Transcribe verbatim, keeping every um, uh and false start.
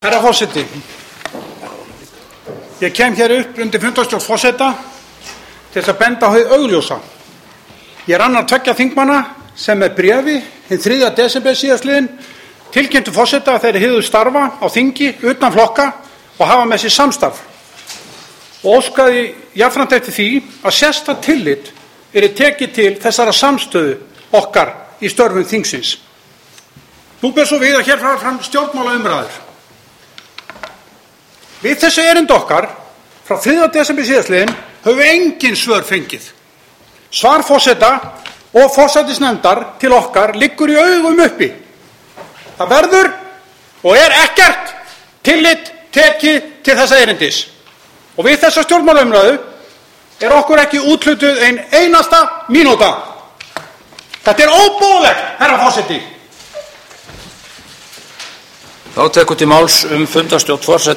Herra forseti, ég kem hér upp undir fundarstjórn forseta til þess að benda á hið augljósa. Ég er annar tveggja þingmanna sem með bréfi hinn þriðja desember síðastliðinn tilkynntu forseta að þeir hyggðu starfa á þingi utan flokka og hafa með sér samstarf og óskaði jafnframt eftir því að sérstakt tillit yrði tekið til þessara samstöðu okkar í störfum þingsins. Nú ber svo við að hér fara fram stjórnmálaumræður. Við þessu erindi okkar frá þriðja desember síðastliðinn höfum við engin svör fengið. Svar forseta og forsætisnefndar til okkar liggur í augum uppi. Það verður og er ekkert tillit tekið til þessa erindis. Og við þessa stjórnmálaumræðu er okkur ekki úthlutuð ein einasta mínúta. Þetta er óboðlegt, herra forseti. Þá tekur til máls um fundarstjórn forseta.